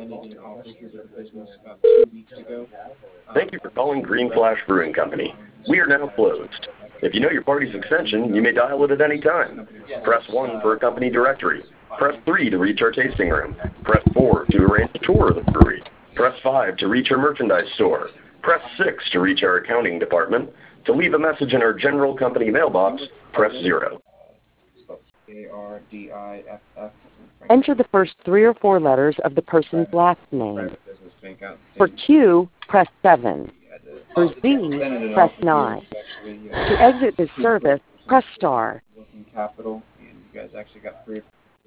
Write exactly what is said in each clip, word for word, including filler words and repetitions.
Thank you for calling Green Flash Brewing Company. We are now closed. If you know your party's extension, you may dial it at any time. Press one for a company directory. Press three to reach our tasting room. Press four to arrange a tour of the brewery. Press five to reach our merchandise store. Press six to reach our accounting department. To leave a message in our general company mailbox, press zero. Enter the first three or four letters of the person's last name. For Q, press seven. For Z, press nine. To exit this service, press star. Capital, and you guys actually got three.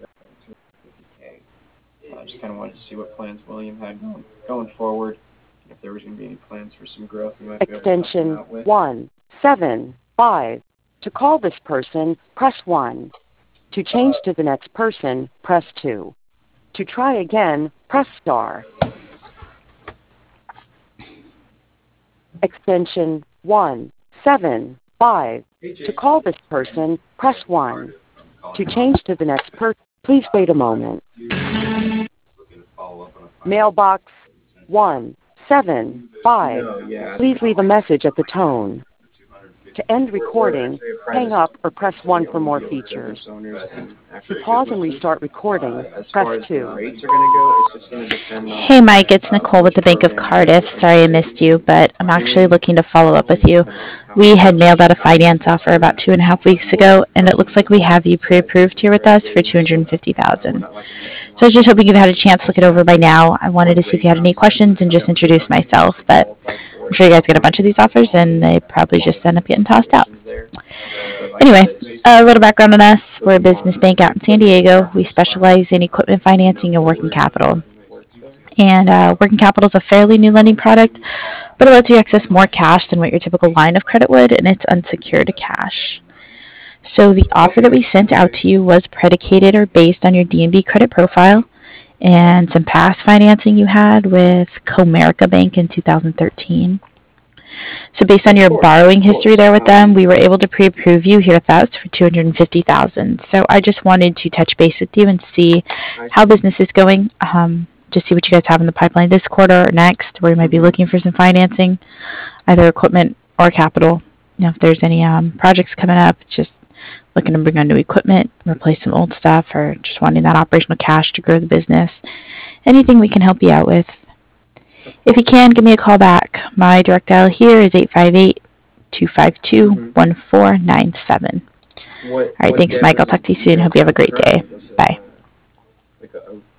I just kind of wanted to see what plans William had going, going forward, and if there was going to be any plans for some growth we might be able to help Extension him out with. one seven five. To call this person, press one. To change to the next person, press two. To try again, press star. Extension one seven five. To call this person, press one. To change to the next person, please wait a moment. Mailbox one seven five. Please leave a message at the tone. To end recording, hang up or press one for more features. To pause and restart recording, press two. Hey Mike, it's Nicole with the Bank of Cardiff. Sorry I missed you, but I'm actually looking to follow up with you. We had mailed out a finance offer about two and a half weeks ago, and it looks like we have you pre-approved here with us for two hundred fifty thousand dollars. So I was just hoping you've had a chance to look it over by now. I wanted to see if you had any questions and just introduce myself, but I'm sure you guys get a bunch of these offers, and they probably just end up getting tossed out. Anyway, a little background on us. We're a business bank out in San Diego. We specialize in equipment financing and working capital. And uh, working capital is a fairly new lending product, but it lets you access more cash than what your typical line of credit would, and it's unsecured cash. So the offer that we sent out to you was predicated or based on your D N B credit profile and some past financing you had with Comerica Bank in two thousand thirteen. So based on your borrowing history there with them, we were able to pre-approve you here with us for two hundred fifty thousand dollars. So I just wanted to touch base with you and see how business is going, um, just see what you guys have in the pipeline this quarter or next, where you might be looking for some financing, either equipment or capital. You know, if there's any um, projects coming up, just looking to bring on new equipment, replace some old stuff, or just wanting that operational cash to grow the business. Anything we can help you out with. If you can, give me a call back. My direct dial here is eight five eight, two five two, one four nine seven. All right, thanks, Mike. I'll talk to you soon. Hope you have a great day. Bye.